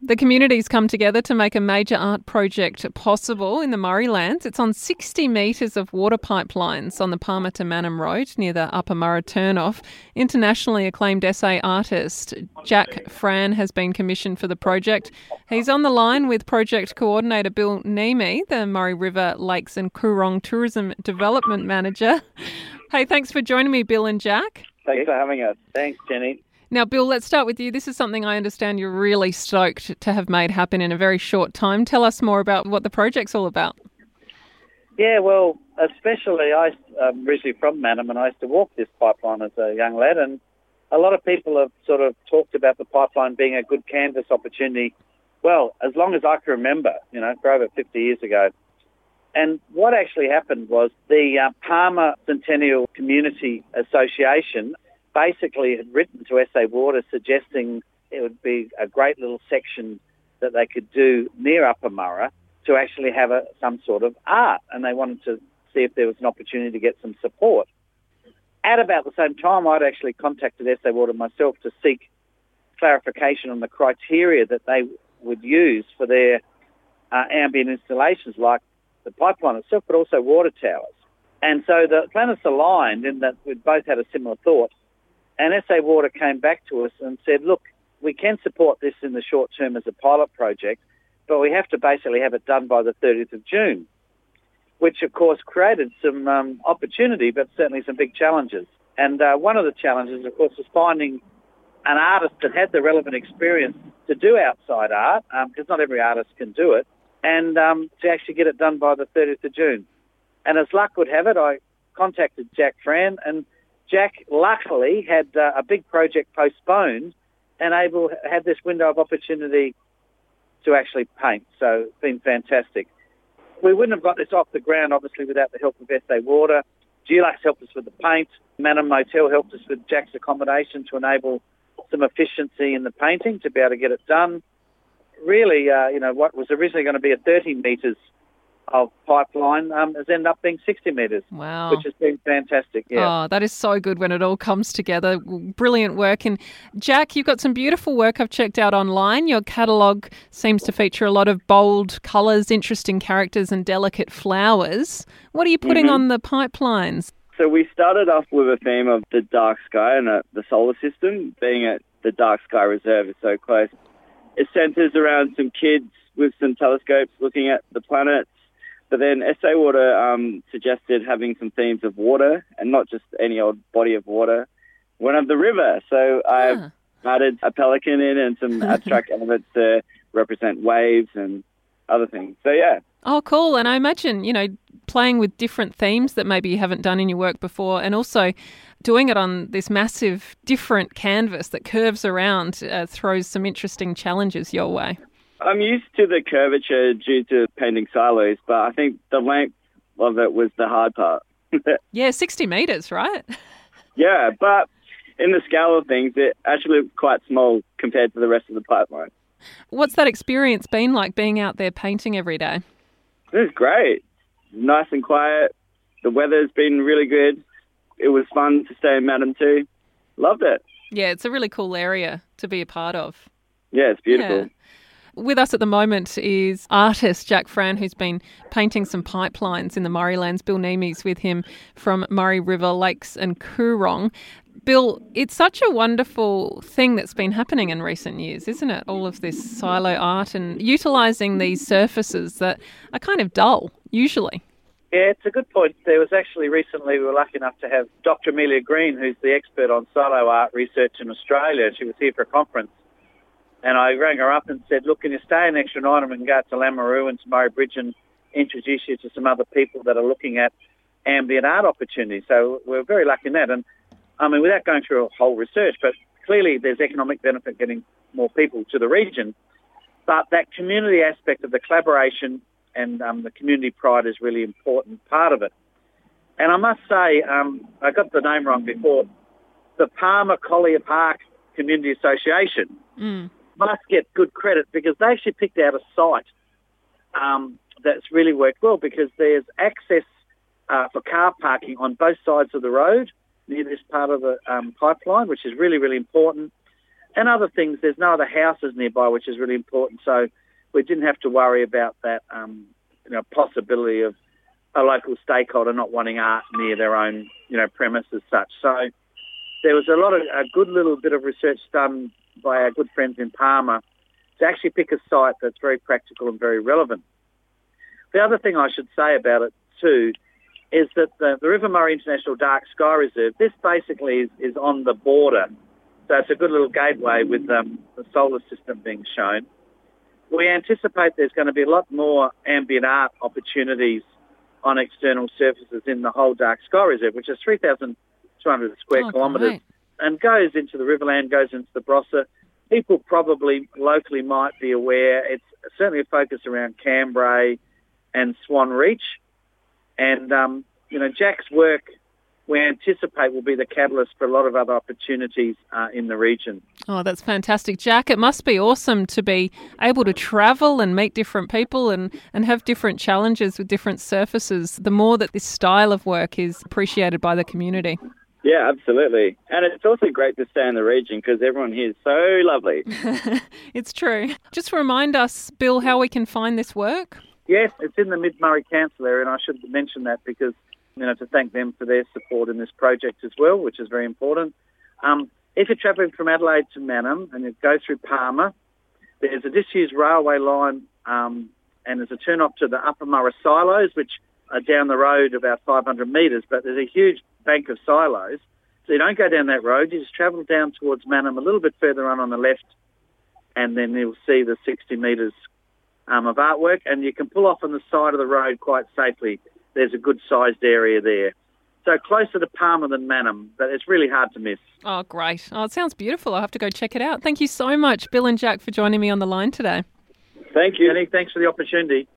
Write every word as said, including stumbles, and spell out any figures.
The community's come together to make a major art project possible in the Murraylands. It's on sixty metres of water pipelines on the Palmer to Mannum Road near the Upper Murray turnoff. Internationally acclaimed essay artist Jack Fran has been commissioned for the project. He's on the line with project coordinator Bill Neame, the Murray River Lakes and Coorong Tourism Development Manager. Hey, thanks for joining me, Bill and Jack. Thanks for having us. Thanks, Jenny. Now, Bill, let's start with you. This is something I understand you're really stoked to have made happen in a very short time. Tell us more about what the project's all about. Yeah, well, especially I, I'm originally from Mannum and I used to walk this pipeline as a young lad, and a lot of people have sort of talked about the pipeline being a good canvas opportunity, well, as long as I can remember, you know, for over fifty years ago. And what actually happened was the uh, Palmer Centennial Community Association basically had written to S A Water suggesting it would be a great little section that they could do near Upper Murray to actually have a, some sort of art, and they wanted to see if there was an opportunity to get some support. At about the same time, I'd actually contacted S A Water myself to seek clarification on the criteria that they would use for their uh, ambient installations, like the pipeline itself, but also water towers. And so the planets aligned in that we both had a similar thought. And S A Water came back to us and said, look, we can support this in the short term as a pilot project, but we have to basically have it done by the thirtieth of June, which, of course, created some um, opportunity, but certainly some big challenges. And uh, one of the challenges, of course, was finding an artist that had the relevant experience to do outside art, because um, not every artist can do it, and um, to actually get it done by the thirtieth of June. And as luck would have it, I contacted Jack Fran, and Jack luckily had uh, a big project postponed and able had this window of opportunity to actually paint. So it's been fantastic. We wouldn't have got this off the ground, obviously, without the help of S A Water. Dulux helped us with the paint. Mannum Motel helped us with Jack's accommodation to enable some efficiency in the painting to be able to get it done. Really, uh, you know, what was originally going to be a thirty metres of pipeline um, has ended up being sixty metres. Wow. Which has been fantastic, yeah. Oh, that is so good when it all comes together. Brilliant work. And Jack, you've got some beautiful work I've checked out online. Your catalogue seems to feature a lot of bold colours, interesting characters and delicate flowers. What are you putting Mm-hmm. on the pipelines? So we started off with a theme of the dark sky and uh, the solar system, being at the Dark Sky Reserve is so close. It centres around some kids with some telescopes looking at the planets. But then S A Water um, suggested having some themes of water, and not just any old body of water, one of the river. So I've Ah. added a pelican in and some abstract elements to represent waves and other things. So, yeah. Oh, cool. And I imagine, you know, playing with different themes that maybe you haven't done in your work before, and also doing it on this massive different canvas that curves around uh, throws some interesting challenges your way. I'm used to the curvature due to painting silos, but I think the length of it was the hard part. Yeah, sixty metres, right? Yeah, but in the scale of things, it actually looked quite small compared to the rest of the pipeline. What's that experience been like, being out there painting every day? It was great. Nice and quiet. The weather's been really good. It was fun to stay in Mannum too. Loved it. Yeah, it's a really cool area to be a part of. Yeah, it's beautiful. Yeah. With us at the moment is artist Jack Fran, who's been painting some pipelines in the Murraylands. Bill Neame's with him from Murray River Lakes and Coorong. Bill, it's such a wonderful thing that's been happening in recent years, isn't it? All of this silo art and utilising these surfaces that are kind of dull, usually. Yeah, it's a good point. There was actually recently, we were lucky enough to have Doctor Amelia Green, who's the expert on silo art research in Australia. She was here for a conference. And I rang her up and said, look, can you stay an extra night and we can go to Lameroo and to Murray Bridge and introduce you to some other people that are looking at ambient art opportunities. So we're very lucky in that. And, I mean, without going through a whole research, but clearly there's economic benefit getting more people to the region. But that community aspect of the collaboration and um, the community pride is really important part of it. And I must say, um, I got the name wrong before, the Palmer Collier Park Community Association. Mm. Must get good credit because they actually picked out a site um, that's really worked well, because there's access uh, for car parking on both sides of the road near this part of the um, pipeline, which is really, really important. and other things. There's no other houses nearby, which is really important. So we didn't have to worry about that, um, you know, possibility of a local stakeholder not wanting art near their own, you know, premise as such. So there was a lot of a good little bit of research done by our good friends in Palmer to actually pick a site that's very practical and very relevant. The other thing I should say about it too is that the, the River Murray International Dark Sky Reserve, this basically is, is on the border. So it's a good little gateway with um, the solar system being shown. We anticipate there's going to be a lot more ambient art opportunities on external surfaces in the whole Dark Sky Reserve, which is three thousand two hundred square oh, kilometres great. and goes into the Riverland, goes into the Barossa. People probably locally might be aware. It's certainly a focus around Cambrai and Swan Reach. And, um, you know, Jack's work, we anticipate, will be the catalyst for a lot of other opportunities uh, in the region. Oh, that's fantastic. Jack, it must be awesome to be able to travel and meet different people and, and have different challenges with different surfaces, the more that this style of work is appreciated by the community. Yeah, absolutely. And it's also great to stay in the region because everyone here is so lovely. It's true. Just remind us, Bill, how we can find this work. Yes, it's in the Mid-Murray Council area, and I should mention that because, you know, to thank them for their support in this project as well, which is very important. Um, if you're travelling from Adelaide to Mannum and you go through Palmer, there's a disused railway line um, and there's a turn-off to the Upper Murray silos, which are down the road about five hundred metres, but there's a huge bank of silos. So you don't go down that road, you just travel down towards Mannum a little bit further on on the left, and then you'll see the sixty metres um, of artwork, and you can pull off on the side of the road quite safely. There's a good-sized area there. So closer to Palmer than Mannum, but it's really hard to miss. Oh, great. Oh, it sounds beautiful. I'll have to go check it out. Thank you so much, Bill and Jack, for joining me on the line today. Thank you. Jenny, thanks for the opportunity.